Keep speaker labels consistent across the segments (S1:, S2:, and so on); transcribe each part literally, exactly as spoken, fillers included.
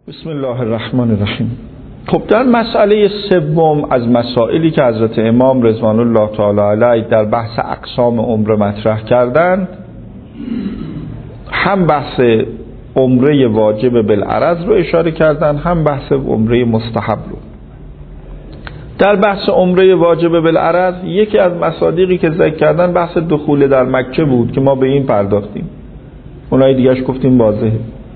S1: بسم الله الرحمن الرحیم. خب در مسئله سوم از مسائلی که حضرت امام رضوان الله تعالی علیه در بحث اقسام عمره مطرح کردند، هم بحث عمره واجب بالعرض رو اشاره کردند، هم بحث عمره مستحب رو. در بحث عمره واجب بالعرض یکی از مصادیقی که ذکر کردن بحث دخول در مکه بود که ما به این پرداختیم، اونایی دیگه‌اش گفتیم واضحه.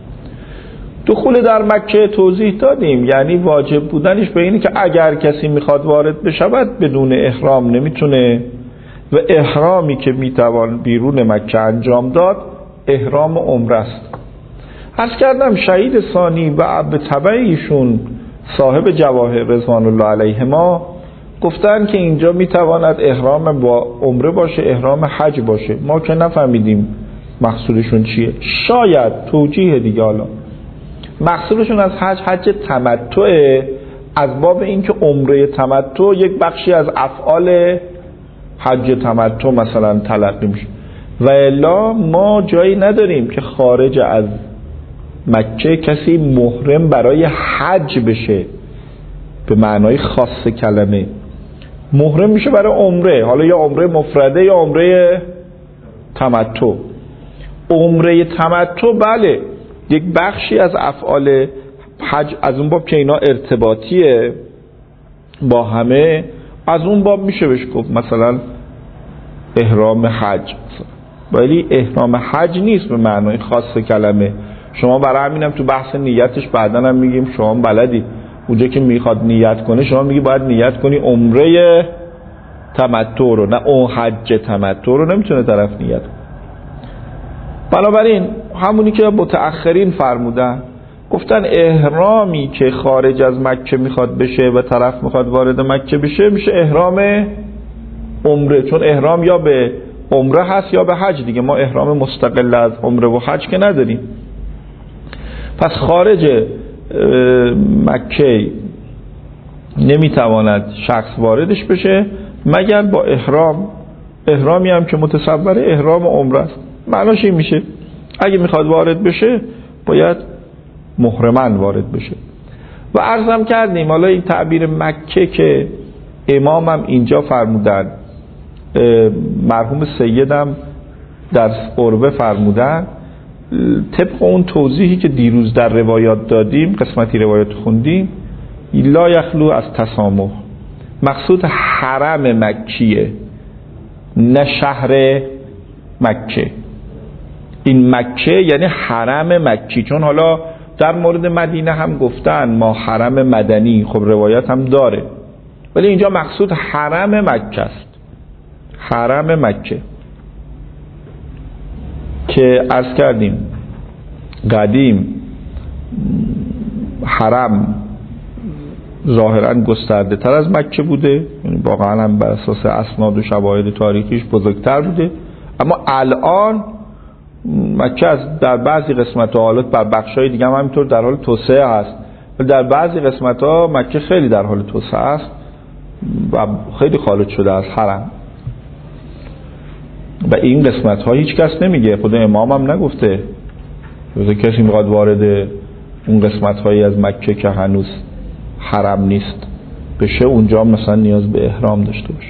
S1: دخول در مکه توضیح دادیم، یعنی واجب بودنش به اینه که اگر کسی میخواد وارد بشود بدون احرام نمیتونه و احرامی که میتوان بیرون مکه انجام داد احرام عمره است. عرض کردم شهید ثانی و به تبع ایشون صاحب جواهر رضوان الله علیهما گفتن که اینجا میتواند احرام با عمره باشه، احرام حج باشه. ما که نفهمیدیم مقصودشون چیه، شاید توجیه دیگه. حالا مقصودشون از حج حج تمتعه، از باب اینکه عمره تمتع یک بخشی از افعال حج تمتع مثلا تلقی میشه. و الا ما جایی نداریم که خارج از مکه کسی محرم برای حج بشه به معنای خاص کلمه. محرم میشه برای عمره، حالا یا عمره مفرده یا عمره تمتع. عمره تمتع بله یک بخشی از افعال حج، از اون باب که اینا ارتباطیه با همه، از اون باب میشه بهش گفت مثلا احرام حج، ولی احرام حج نیست به معنای خاص کلمه. شما برای همینم تو بحث نیتش بعدن هم میگیم شما بلدی اونجا که میخواد نیت کنه شما میگی باید نیت کنی عمره تمتع رو، نه اون حج تمتع رو نمیتونه طرف نیت کنه. بنابراین همونی که متأخرین فرمودن، گفتن احرامی که خارج از مکه میخواد بشه و طرف میخواد وارد مکه بشه میشه احرام عمره، چون احرام یا به عمره هست یا به حج دیگه. ما احرام مستقل از عمره و حج که نداریم. پس خارج مکه نمیتواند شخص واردش بشه مگر با احرام، احرامی هم که متصوره احرام عمره است. معناش این میشه اگه میخواد وارد بشه باید محرماً وارد بشه. و عرضم کردیم حالا این تعبیر مکه که امامم اینجا فرمودن، مرحوم سیدم در عربه فرمودن، طبق اون توضیحی که دیروز در روایات دادیم، قسمتی روایات خوندیم، لا یخلو از تسامح. مقصود حرم مکیه نه شهر مکه. این مکه یعنی حرم مکی، چون حالا در مورد مدینه هم گفتن ما حرم مدنی، خب روایت هم داره، ولی اینجا مقصود حرم مکه است. حرم مکه که عرض کردیم قدیم حرم ظاهرا گسترده تر از مکه بوده، یعنی واقعا هم بر اساس اسناد و شواهد تاریخیش بزرگتر بوده، اما الان مکه از در بعضی قسمت‌ها، حالا بر بخش‌های دیگه هم همینطور در حال توسعه است، ولی در بعضی قسمت‌ها مکه خیلی در حال توسعه است و خیلی خارج شده از حرم. و این قسمت‌ها هیچ کس نمیگه، خود امام هم نگفته روزه کسی میخواد وارد اون قسمت‌هایی از مکه که هنوز حرم نیست بشه اونجا مثلا نیاز به احرام داشته باشه.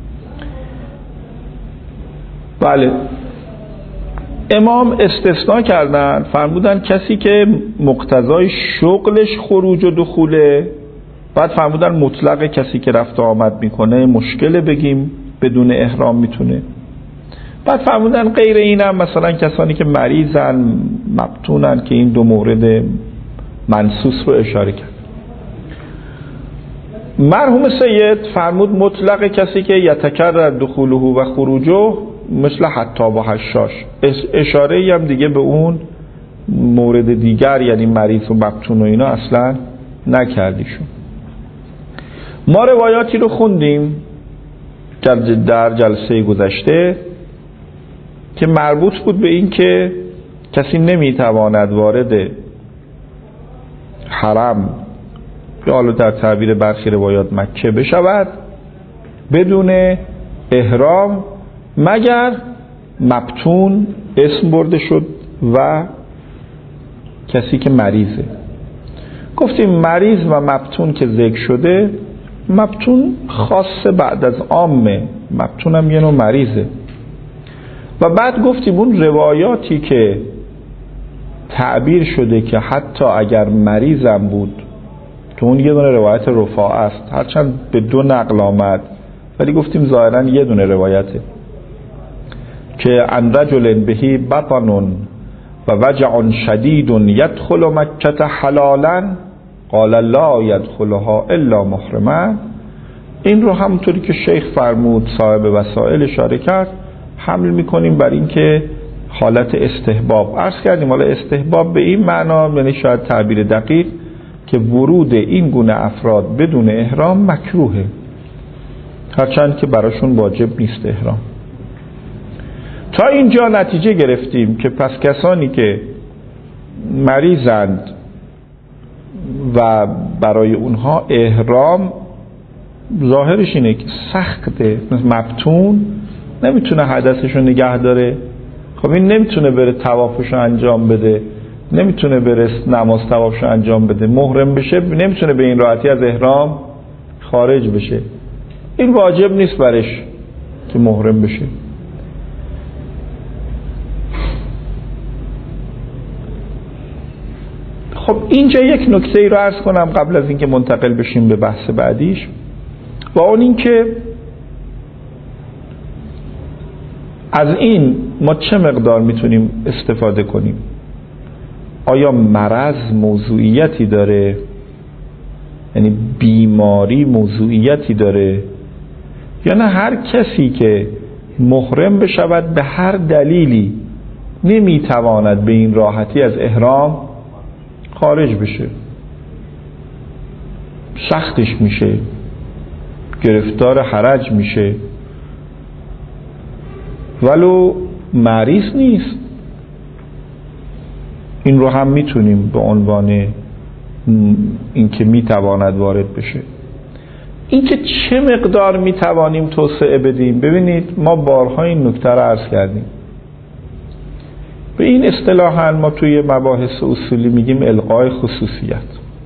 S1: بله امام استثناء کردن، فرمودن کسی که مقتضای شغلش خروج و دخوله، بعد فرمودن مطلق کسی که رفت و آمد میکنه مشکل بگیم بدون احرام میتونه. بعد فرمودن غیر اینم مثلا کسانی که مریضن مبتونن که این دو مورد منصوص رو اشاره کرد. مرحوم سید فرمود مطلق کسی که یتکرر دخوله و خروجه مثل حتی و حشاش، اشاره هم دیگه به اون مورد دیگر یعنی مریض و مبتون و اینا اصلا نکردیشون. ما روایاتی رو خوندیم در جلسه گذشته که مربوط بود به این که کسی نمیتواند وارد حرم یا حالا در تعبیر برخی روایات مکه بشود بدون احرام مگر مبتون اسم برده شد و کسی که مریضه. گفتیم مریض و مبتون که ذکر شده، مبتون خاصه بعد از عامه، مبتون هم یه نوع مریضه. و بعد گفتیم اون روایاتی که تعبیر شده که حتی اگر مریضم بود، که اون یه دونه روایت رفاعه است، هرچند به دو نقل آمد ولی گفتیم ظاهرا یه دونه روایته، که عن رجل بهی بطن و وجع شدید یدخل مکة حلالا قال لا یدخلها الا محرما. این رو همونطوری که شیخ فرمود صاحب وسائل اشاره کرد حمل میکنیم بر این که حالت استحباب. عرض کردیم حالا استحباب به این معنا، یعنی شاید تعبیر دقیق، که ورود این گونه افراد بدون احرام مکروهه، هرچند که براشون واجب نیست احرام. تا اینجا نتیجه گرفتیم که پس کسانی که مریضند و برای اونها احرام ظاهرش اینه که سخته، مبتون نمیتونه حدثشو نگه داره، خب این نمیتونه بره طوافشو انجام بده، نمیتونه بره نماز طوافشو انجام بده، محرم بشه نمیتونه به این راحتی از احرام خارج بشه، این واجب نیست برش که محرم بشه. خب اینجا یک نکته ای رو عرض کنم قبل از اینکه منتقل بشیم به بحث بعدیش، و اون این که از این ما چه مقدار میتونیم استفاده کنیم. آیا مرض موضوعیتی داره، یعنی بیماری موضوعیتی داره، یا نه هر کسی که محرم بشود به هر دلیلی نمیتواند به این راحتی از احرام خارج بشه، سختش میشه، گرفتار حرج میشه، ولو مریض نیست. این رو هم میتونیم به عنوان اینکه میتواند وارد بشه. اینکه چه مقدار میتوانیم توسعه بدیم، ببینید ما بارها این نکته رو عرض کردیم. به این اصطلاحاً ما توی مباحث اصولی میگیم الغای خصوصیت.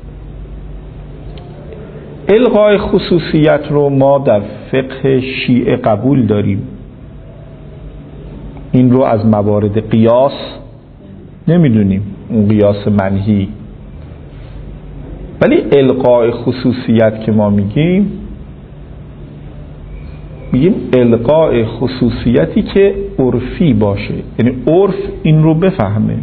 S1: الغای خصوصیت رو ما در فقه شیعه قبول داریم، این رو از موارد قیاس نمیدونیم، اون قیاس منهی. ولی الغای خصوصیت که ما میگیم، میگیم الغای خصوصیتی که عرفی باشه، یعنی عرف این رو بفهمه.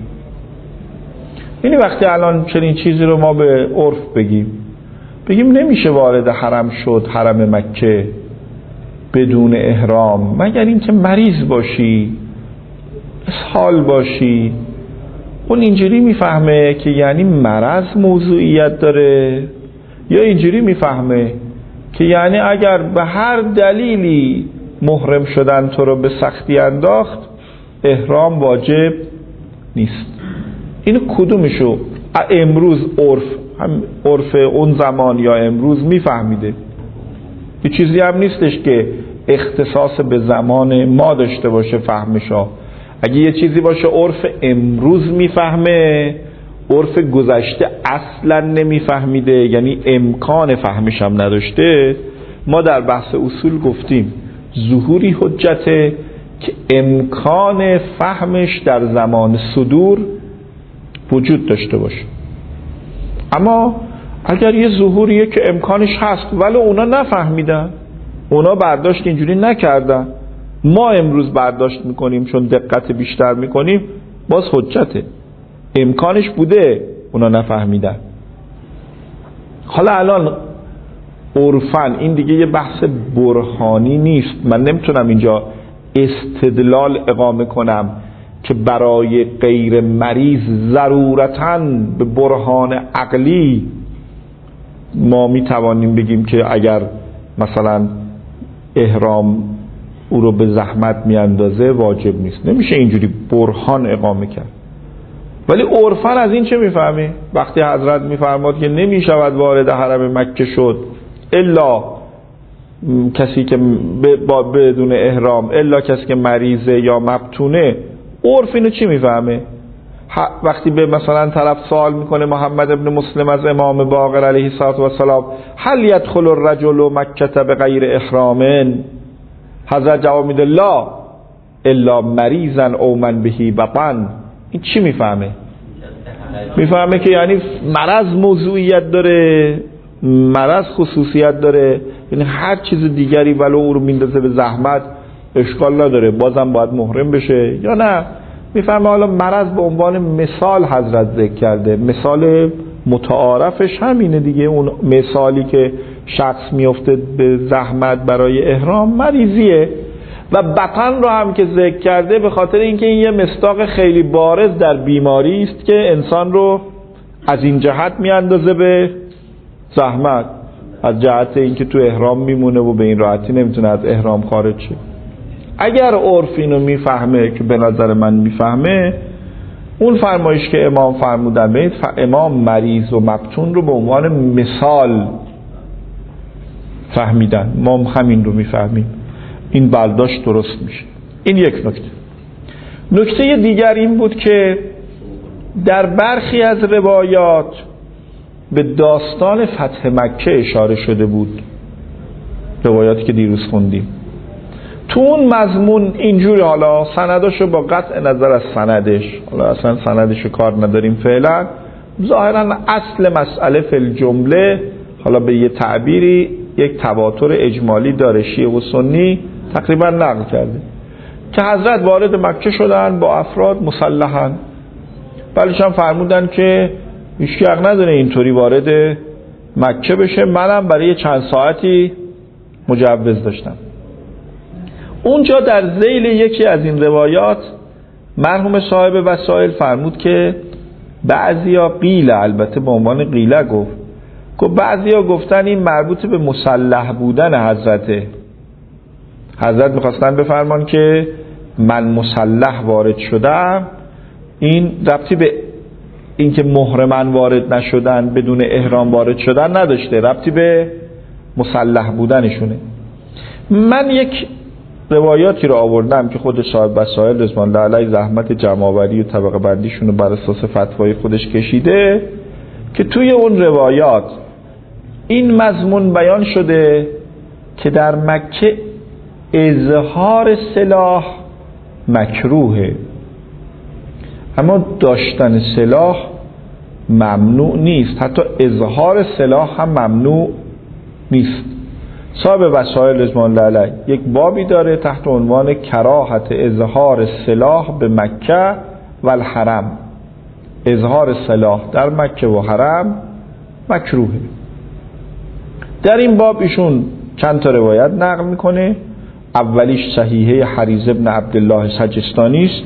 S1: یعنی وقتی الان چنین چیزی رو ما به عرف بگیم، بگیم نمیشه وارد حرم شد، حرم مکه بدون احرام، مگر اینکه مریض باشی، اسهال باشی. اون اینجوری میفهمه که یعنی مرض موضوعیت داره، یا اینجوری میفهمه که یعنی اگر به هر دلیلی محرم شدن تو رو به سختی انداخت، احرام واجب نیست. اینو کدومشو امروز عرف هم عرف اون زمان یا امروز میفهمیده؟ یه چیزی هم نیستش که اختصاص به زمان ما داشته باشه فهمشا. اگه یه چیزی باشه عرف امروز میفهمه، عرف گذشته اصلا نمیفهمیده، یعنی امکان فهمش هم نداشته. ما در بحث اصول گفتیم ظهوری حجته که امکان فهمش در زمان صدور وجود داشته باشه. اما اگر یه ظهوریه که امکانش هست ولی اونا نفهمیدن، اونا برداشت اینجوری نکردن، ما امروز برداشت میکنیم چون دقت بیشتر میکنیم، باز حجته. امکانش بوده اونا نفهمیدن. حالا الان عرفاً این دیگه یه بحث برهانی نیست، من نمیتونم اینجا استدلال اقامه کنم که برای غیر مریض ضرورتاً به برهان عقلی ما میتوانیم بگیم که اگر مثلا احرام او رو به زحمت میاندازه واجب نیست. نمیشه اینجوری برهان اقامه کرد. ولی عرفاً از این چه میفهمی؟ وقتی حضرت میفرماد که نمیشود وارد حرم مکه شد الا کسی که بدون احرام، الا کسی که مریضه یا مبتونه، عرف اینو چی میفهمه؟ وقتی به مثلا طرف سوال میکنه محمد ابن مسلم از امام باقر علیه السلام هل یدخل الرجل مکه بغیر احرام، حضرت جواب میده لا الا مریضا او من بهی بطن. این چی میفهمه؟ میفهمه که یعنی مرض موضوعیت داره، مرض خصوصیت داره، یعنی هر چیز دیگری ولو او رو میندازه به زحمت اشکال نداره، بازم باید محرم بشه یا نه. میفهمه حالا مرض به عنوان مثال حضرت ذکر کرده، مثال متعارفش همینه دیگه، اون مثالی که شخص میفته به زحمت برای احرام مریضیه. و بطن رو هم که ذکر کرده به خاطر اینکه این یه مصداق خیلی بارز در بیماری است که انسان رو از این جهت میاندازه به زحمت، از جهت اینکه تو احرام میمونه و به این راحتی نمیتونه از احرام خارج شه. اگر عرف اینو میفهمه که به نظر من میفهمه، اون فرمایش که امام فرمودن به امام مریض و مبتون رو به عنوان مثال فهمیدن، ما همین رو میفهمیم، این برداشت درست میشه. این یک نکته. نکته دیگر این بود که در برخی از روایات به داستان فتح مکه اشاره شده بود، روایاتی که دیروز خوندیم. تو اون مضمون اینجوری، حالا سنداشو با قطع نظر از سندش، حالا اصلا سندشو کار نداریم فعلا، ظاهرا اصل مسئله فی الجمله حالا به یه تعبیری یک تواتر اجمالی داره، شیعه و سنی تقریبا نقل کرده که حضرت وارد مکه شدن با افراد مسلحاً، بلش هم فرمودن که هیچ حق نداره اینطوری وارد مکه بشه، منم برای چند ساعتی مجوز داشتم. اونجا در ذیل یکی از این روایات مرحوم صاحب وسائل فرمود که بعضیا قیله، البته به عنوان قیله گفت، که بعضیا گفتن این مربوط به مسلح بودن حضرته، حضرت میخواستن بفرمان که من مسلح وارد شدم، این ربطی به اینکه محرمن وارد نشدن، بدون احرام وارد شدن نداشته، ربطی به مسلح بودنشونه. من یک روایاتی رو آوردم که خود صاحب وسائل رضوان الله علیه زحمت جمع‌آوری و طبقه بندیشون رو بر اساس فتوای خودش کشیده که توی اون روایات این مضمون بیان شده که در مکه اظهار سلاح مکروهه، اما داشتن سلاح ممنوع نیست، حتی اظهار سلاح هم ممنوع نیست. صاحب وسائل رضوان الله علیه یک بابی داره تحت عنوان کراهت اظهار سلاح به مکه و الحرم، اظهار سلاح در مکه و حرم مکروهه. در این باب ایشون چند تا روایت نقل میکنه، اولیش صحیحه حریز ابن عبدالله سجستانی است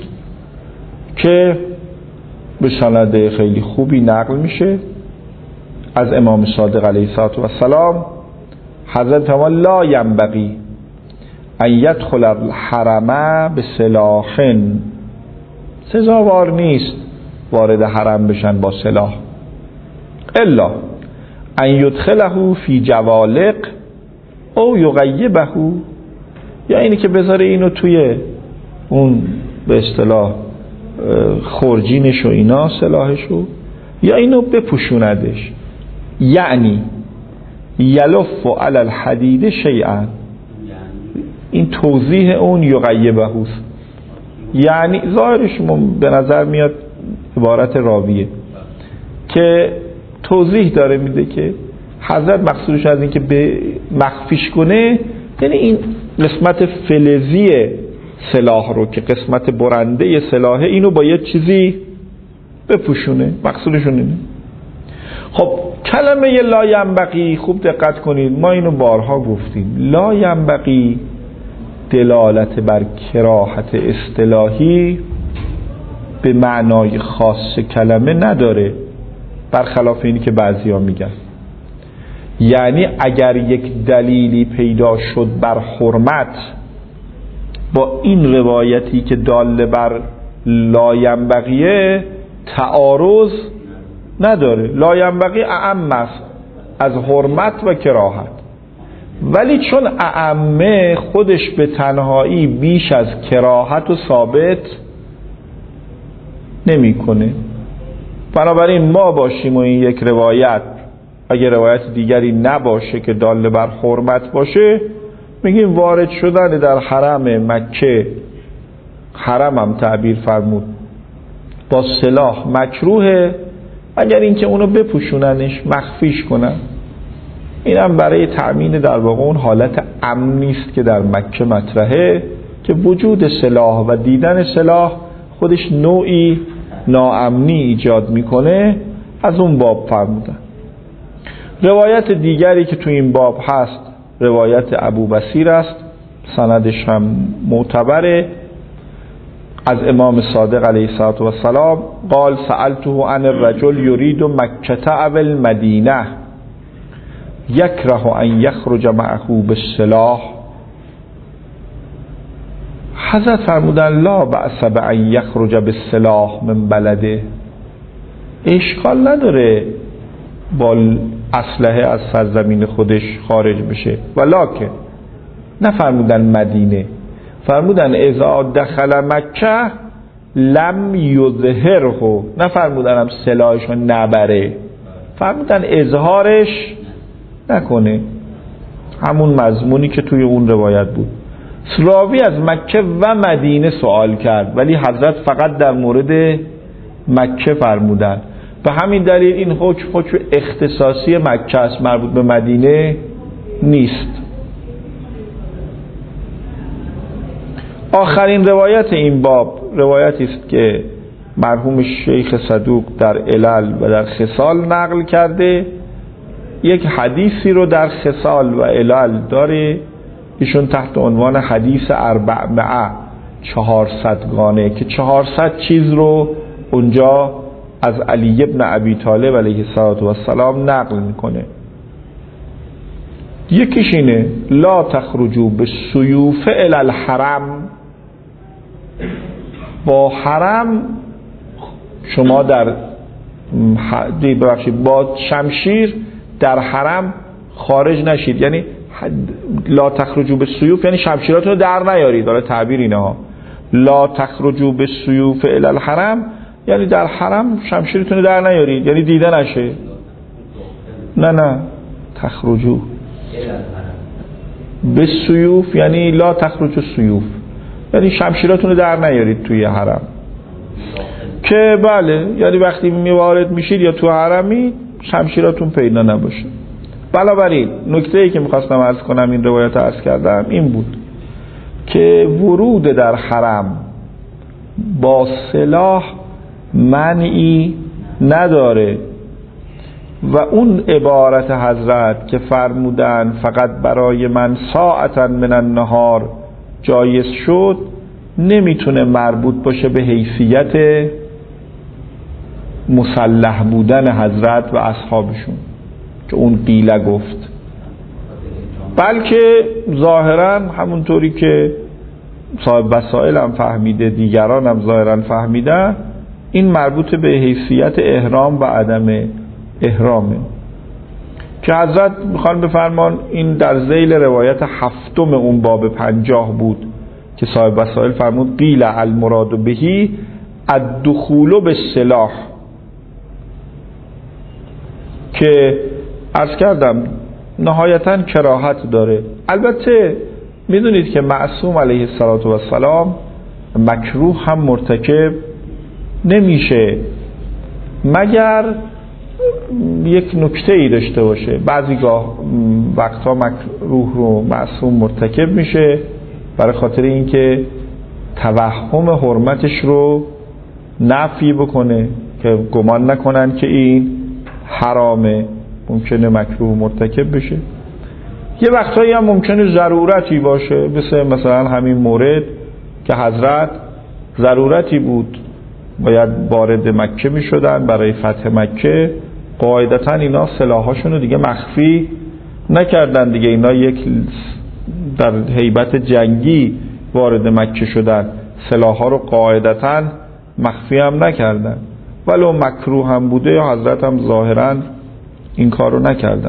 S1: که به سند خیلی خوبی نقل میشه از امام صادق علیه السلام. حضرت فرمود لا ینبغی ان یدخل الحرم بسلاح، سزاوار نیست وارد حرم بشن با سلاح، الا ان یدخله فی جوالق او یغیبه، یا اینی که بذاره اینو توی اون به اصطلاح خورجینش و اینا سلاحشو، یا اینو بپوشوندش، یعنی یلف علی الحدید شیئا، این توضیح اون یغیبه است، یعنی ظاهرش به نظر میاد عبارت راویه که توضیح داره میده که حضرت مقصودش از این که به مخفیش کنه، یعنی این قسمت فلزی سلاح رو که قسمت برنده سلاحه اینو با یه چیزی بپوشونه، مقصودشون اینه. خب کلمه لا ینبغی خوب دقت کنید، ما اینو بارها گفتیم، لا ینبغی دلالت بر کراهت اصطلاحی به معنای خاص کلمه نداره، برخلاف اینی که بعضیا میگن. یعنی اگر یک دلیلی پیدا شد بر حرمت با این روایتی که دال بر لا ینبغیه تعارض نداره، لا ینبغی اعم است از حرمت و کراهت، ولی چون اعمه خودش به تنهایی بیش از کراهت و ثابت نمیکنه. بنابراین ما باشیم و این یک روایت اگر روایت دیگری نباشه که دال بر حرمت باشه، میگیم وارد شدن در حرم مکه، حرم هم تعبیر فرمود، با سلاح مکروهه، اگر اینکه اونو بپوشوننش، مخفیش کنن. اینم برای تأمین در واقع اون حالت امنی است که در مکه مطرحه، که وجود سلاح و دیدن سلاح خودش نوعی ناامنی ایجاد میکنه. از اون باب فرمودن. روایت دیگری که تو این باب هست روایت ابو بصیر است، سندش هم معتبره، از امام صادق علیه السلام قال سألته عن الرجل يريد مکة او المدینه یکره ان یخرج معه بالسلاح. حضرت فرمودن لا بأس بأن یخرج بالسلاح من بلده، اشکال نداره با اسلحه از سرزمین خودش خارج بشه، ولکن نفرمودن مدینه، فرمودن اذا دخل مکه لم یظهره، نفرمودن هم سلاحشو نبره، فرمودن اظهارش نکنه. همون مضمونی که توی اون روایت بود. راوی از مکه و مدینه سوال کرد، ولی حضرت فقط در مورد مکه فرمودن. به همین دلیل این حکم حکم اختصاصی مکه است، مربوط به مدینه نیست. آخرین روایت این باب روایتی است که مرحوم شیخ صدوق در علل و در خصال نقل کرده. یک حدیثی رو در خصال و علل داره، ایشون تحت عنوان حدیث اربعمائه، چهارصدگانه، که چهارصد چیز رو اونجا از علی ابن ابی طالب علیه السلام نقل میکنه. یکیش اینه لا تخرجوا بالسیوف الی الحرم، با حرم شما در ببخشید با شمشیر در حرم خارج نشید. یعنی لا تخرجوا بالسیوف یعنی شمشیراتون رو در نیارید، داره تعبیر اینه ها. لا تخرجوا بالسیوف الی الحرم یعنی در حرم شمشیرتون رو در نیارید، یعنی دیده نشه. نه نه تخرجوا بالسیوف یعنی لا تخرجوا السیوف یعنی شمشیراتون رو در نیارید توی حرم، که بله یعنی وقتی میوارد میشید یا تو حرمی شمشیراتون پیدا نباشه. بنابراین نکته‌ای که میخواستم عرض کنم، این روایت عرض کردم، این بود که ورود در حرم با سلاح منعی نداره و اون عبارت حضرت که فرمودن فقط برای من ساعتا من النهار جایز شد نمیتونه مربوط باشه به حیثیت مسلح بودن حضرت و اصحابشون که اون قیله گفت، بلکه ظاهرا همونطوری که صاحب وسائل هم فهمیده، دیگران هم ظاهرا فهمیده، این مربوط به حیثیت احرام و عدم احرامه که حضرت میخوان بفرمان. این در ذیل روایت هفتم اون باب پنجاه بود که صاحب وسائل فرمود قیل المراد بهی الدخول بالسلاح، که عرض کردم نهایتاً کراهت داره. البته میدونید که معصوم علیه السلام مکروه هم مرتکب نمیشه مگر یک نکته ای داشته باشه. بعضی گاه وقتا مکروه رو معصوم مرتکب میشه برای خاطر اینکه توهم حرمتش رو نفی بکنه که گمان نکنن که این حرامه، ممکنه مکروه مرتکب بشه. یه وقتایی هم ممکنه ضرورتی باشه، مثل مثلا همین مورد که حضرت ضرورتی بود باید وارد مکه می شدن برای فتح مکه، قاعدتا اینا سلاحاشون رو دیگه مخفی نکردن دیگه، اینا یک در هیبت جنگی وارد مکه شدن، سلاحا رو قاعدتا مخفی هم نکردن، ولو مکروه هم بوده یا حضرت هم ظاهرا این کار رو نکردن.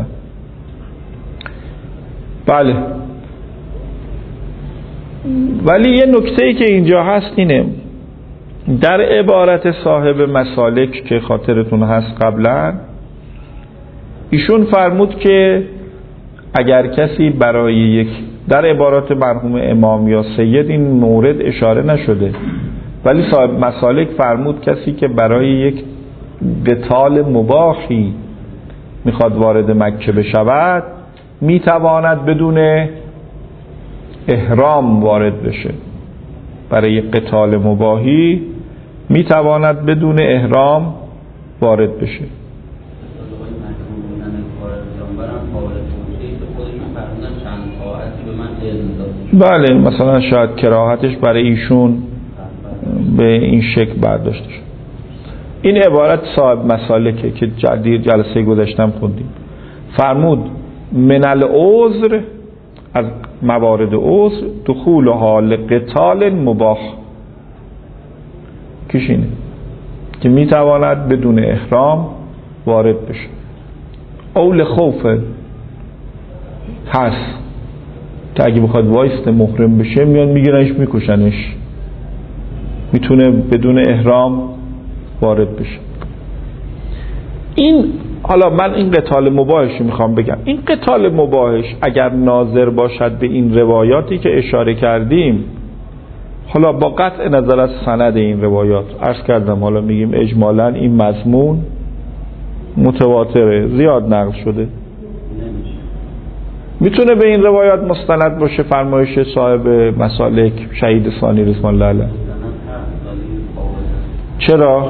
S1: بله، ولی یه نکته‌ای که اینجا هست اینه در عبارت صاحب مسالک که خاطرتون هست قبلا، ایشون فرمود که اگر کسی برای یک، در عبارات مرحوم امام یا سید این مورد اشاره نشده، ولی صاحب مسالک فرمود کسی که برای یک قتال مباحی میخواد وارد مکه بشود میتواند بدون احرام وارد بشه. برای یک قتال مباحی میتواند بدون احرام وارد بشه. بله، مثلا شاید کراهتش برای ایشون به این شکل برداشته شد. این عبارت صاحب مسالکه که جدیر جلسه گذاشتم خوندیم. فرمود من العذر، از موارد عذر، دخول حال قتال مباح، کشینه که میتواند بدون احرام وارد بشه. اول خوف هست تا اگه بخواد وایست محرم بشه میان میگیرنش میکشنش، میتونه بدون احرام وارد بشه. این حالا من این قتال مباحش میخوام بگم، این قتال مباحش اگر ناظر باشد به این روایاتی که اشاره کردیم، حالا با قطع نظر از سند این روایات، عرض کردم حالا میگیم اجمالا این مضمون متواتره، زیاد نقل شده، میتونه به این روایات مستند باشه. فرمایش صاحب مسالک شهید ثانی رضوان الله علیه. چرا؟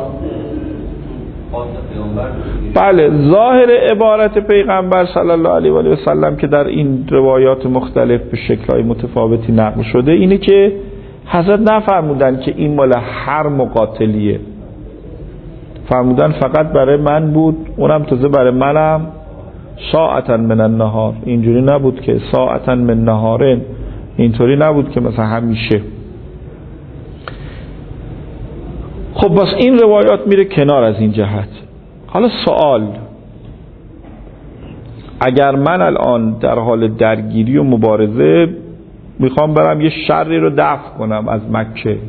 S1: بله، ظاهر عبارت پیغمبر صلی الله علیه و سلم که در این روایات مختلف به شکل‌های متفاوتی نقل شده اینه که حضرت نفرمودن که این مال هر مقاتلیه، فرمودن فقط برای من بود، اونم تازه برای منم ساعتن من النهار. اینجوری نبود که ساعتن من نهارن، اینطوری نبود که مثلا همیشه. خب بس این روایات میره کنار از این جهت. حالا سوال، اگر من الان در حال درگیری و مبارزه میخوام برم یه شری رو دفع کنم از مکه،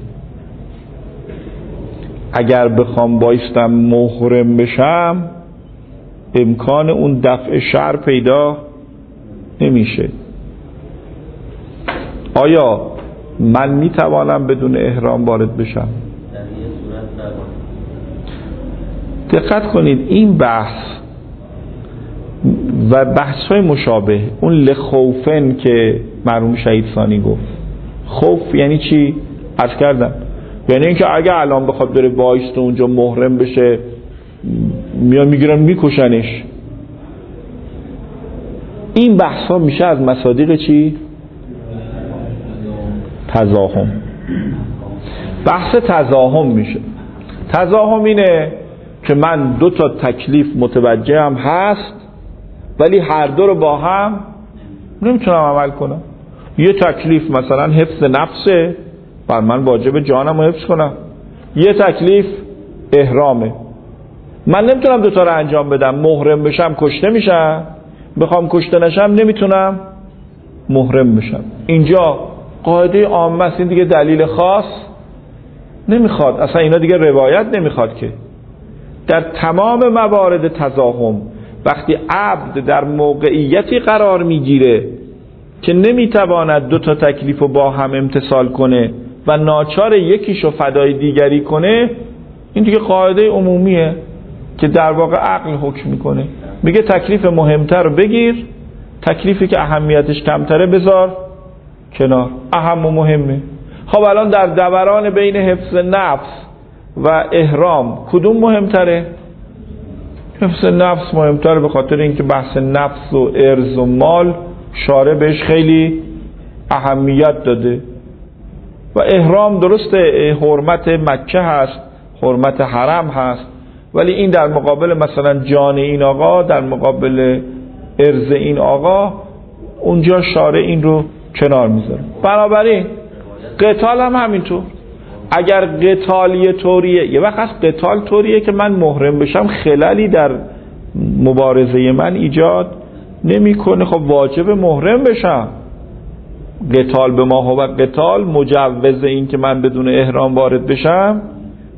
S1: اگر بخوام بایستم محرم بشم امکان اون دفع شر پیدا نمیشه. آیا من میتوانم بدون احرام وارد بشم؟ دقت کنید این بحث و بحث های مشابه، اون لخوفن که مرحوم شهید ثانی گفت، خوف یعنی چی؟ عرض کردم یعنی اینکه اگه الان بخواد بره وایست اونجا محرم بشه میان میگیرن میکشنش. این بحث ها میشه از مصادیق چی؟ تزاحم. بحث تزاحم میشه. تزاحم اینه که من دو تا تکلیف متوجه هم هست ولی هر دو رو با هم نمیتونم عمل کنم. یه تکلیف مثلا حفظ نفسه، بر من واجب جانم رو حفظ کنم. یه تکلیف احرامه، من نمیتونم دوتا رو انجام بدم. محرم بشم کشته میشم، بخوام کشته نشم نمیتونم محرم بشم. اینجا قاعده عامه است، این دیگه دلیل خاص نمیخواد، اصلا اینا دیگه روایت نمیخواد که. در تمام موارد تزاحم وقتی عبد در موقعیتی قرار میگیره که نمیتواند دو تا تکلیف رو با هم امتثال کنه و ناچار یکیشو فدای دیگری کنه، این دیگه قاعده عمومیه که در واقع عقل حکم میکنه، میگه تکلیف مهمتر رو بگیر، تکلیفی که اهمیتش کمتره بذار کنار، اهم و مهمه. خب الان در دوران بین حفظ نفس و احرام کدوم مهمتره؟ حفظ نفس مهمتره، به خاطر اینکه بحث نفس و ارز و مال شارع بهش خیلی اهمیت داده. و احرام درسته حرمت مکه هست، حرمت حرم هست، ولی این در مقابل مثلا جان این آقا، در مقابل ارز این آقا، اونجا شارع این رو کنار میذاره. بنابراین قتال هم همینطور. اگر قتال یه طوریه، یه وقت از قتال طوریه که من محرم بشم خللی در مبارزه من ایجاد نمیکنه، خب واجب محرم بشم. قتال به ما هو قتال، مجوز این که من بدون احرام وارد بشم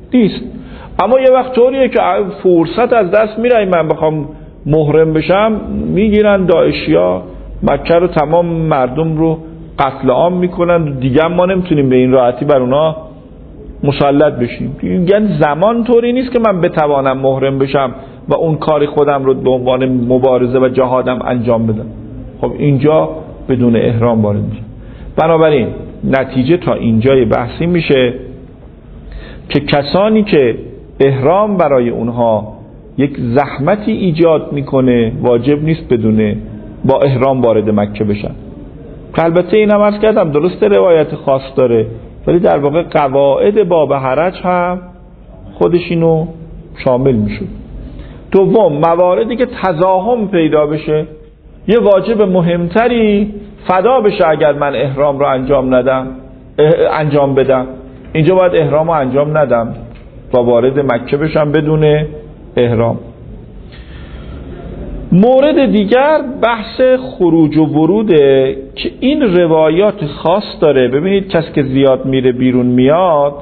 S1: نیست. اما یه وقت طوریه که فرصت از دست میره، من بخوام محرم بشم میگیرن داعشیا مکه رو، تمام مردم رو قتل عام میکنن، دیگه ما نمیتونیم به این راحتی بر اونا مسلط بشیم. یعنی زمان طوری نیست که من بتوانم محرم بشم و اون کار خودم رو به عنوان مبارزه و جهادم انجام بدم. خب اینجا بدون احرام وارد میشه. بنابراین نتیجه تا اینجای بحثی میشه که کسانی که احرام برای اونها یک زحمتی ایجاد میکنه واجب نیست بدونه با احرام وارد مکه بشن. البته این هم عرض کردم درسته روایت خاص داره، ولی در واقع قواعد باب حرج هم خودش اینو شامل میشه. دوم، مواردی که تزاحم پیدا بشه، یه واجب مهمتری فدا بشه اگر من احرام رو انجام ندم انجام بدم، اینجا باید احرام رو انجام ندم و وارد مکه بشم بدون احرام. مورد دیگر بحث خروج و وروده که این روایات خاص داره. ببینید کسی که زیاد میره بیرون میاد،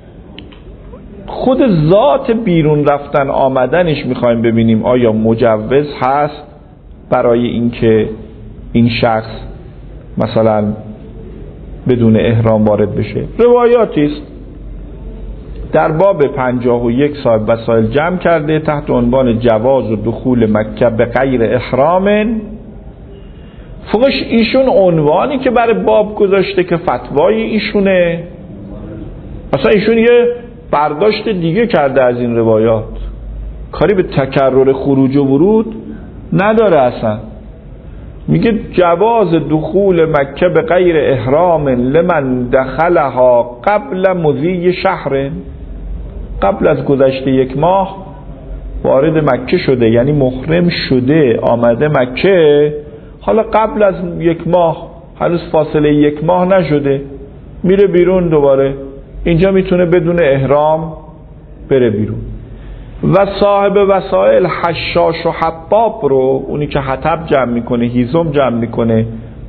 S1: خود ذات بیرون رفتن آمدنش میخوایم ببینیم آیا مجوز هست برای اینکه این شخص مثلا بدون احرام وارد بشه. روایاتی است در باب پنجاه و یک صاحب وسائل جمع کرده تحت عنوان جواز و دخول مکه به غیر احرام. فوقش ایشون عنوانی که برای باب گذاشته که فتوای ایشونه، اصلا ایشون یه برداشت دیگه کرده از این روایات، کاری به تکرر خروج و ورود نداره. اصلا میگه جواز دخول مکه به غیر احرام لمن دخلها قبل مضی شهر، قبل از گذشته یک ماه وارد مکه شده، یعنی محرم شده آمده مکه، حالا قبل از یک ماه، هنوز فاصله یک ماه نشده، میره بیرون دوباره، اینجا میتونه بدون احرام بره بیرون. و صاحب وسائل حشاش و حباب رو، اونی که حطب جمع میکنه، هیزم جمع میکنه،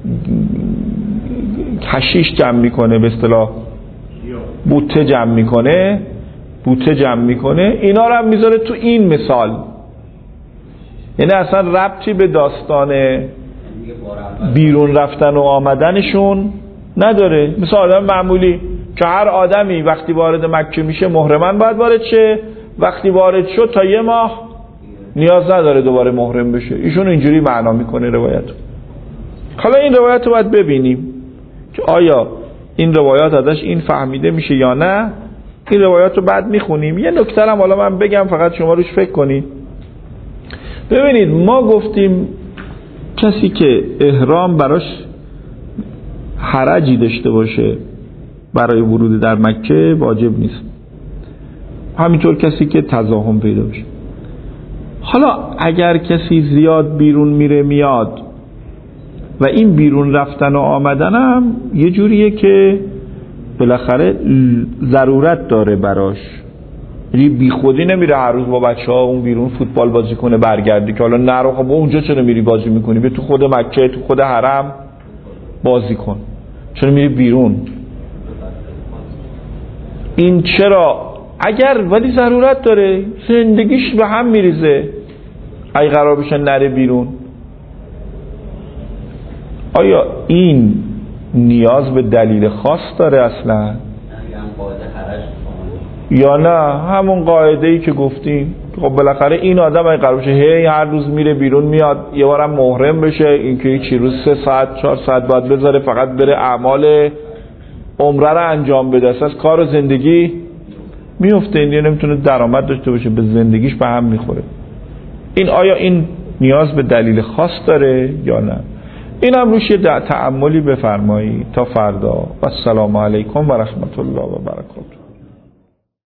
S1: حشیش جمع میکنه، به اصطلاح بوته جمع میکنه بوته جمع میکنه اینا رو هم میذاره تو این مثال. یعنی اصلا ربطی به داستان بیرون رفتن و آمدنشون نداره. مثل آدم معمولی که هر آدمی وقتی وارد مکه میشه محرمن باید وارد شه، وقتی وارد شد تا یه ماه نیاز نداره دوباره محرم بشه. ایشون اینجوری معنا میکنه روایت. حالا این روایت رو باید ببینیم که آیا این روایات ازش این فهمیده میشه یا نه. این روایات رو بعد میخونیم. یه نکته هم حالا من بگم فقط شما روش فکر کنید. ببینید ما گفتیم کسی که احرام براش حرجی داشته باشه برای ورود در مکه واجب نیست، همینطور کسی که تزاحم پیدا بشه. حالا اگر کسی زیاد بیرون میره میاد و این بیرون رفتن و آمدن هم یه جوریه که بالاخره ضرورت داره براش، یعنی بی خودی نمیره هر روز با بچه ها اون بیرون فوتبال بازی کنه برگردی که حالا نرو، خب اونجا چرا میری بازی میکنی؟ به تو خود مکه تو خود حرم بازی کن، چرا میری بیرون؟ این چرا؟ اگر ولی ضرورت داره، زندگیش به هم میریزه اگه قرار بشه نره بیرون، آیا این نیاز به دلیل خاص داره اصلا یا نه؟ همون قاعده ای که گفتیم. خب بالاخره این آدم اگه قرار بشه هی هر روز میره بیرون میاد، یه بارم محرم بشه، این که چی روز سه ساعت چهار ساعت باید بذاره فقط بره اعمال عمره رو انجام بده، اساس کار و زندگی میفته، این نمیتونه درآمد داشته باشه، به زندگیش به هم میخوره. این آیا این نیاز به دلیل خاص داره یا نه؟ این هم روش یه تأملی بفرمایید تا فردا. و السلام علیکم و رحمت الله و برکاته.